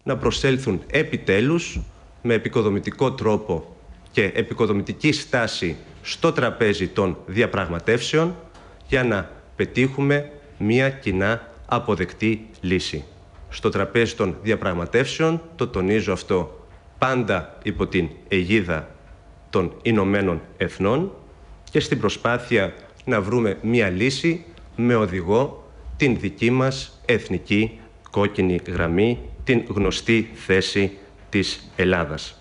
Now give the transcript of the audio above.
να προσέλθουν επιτέλους με επικοδομητικό τρόπο και επικοδομητική στάση στο τραπέζι των διαπραγματεύσεων για να πετύχουμε μια κοινά αποδεκτή λύση. Στο τραπέζι των διαπραγματεύσεων, το τονίζω αυτό, πάντα υπό την αιγίδα των Ηνωμένων Εθνών και στην προσπάθεια να βρούμε μια λύση με οδηγό την δική μας εθνική κόκκινη γραμμή, την γνωστή θέση της Ελλάδας.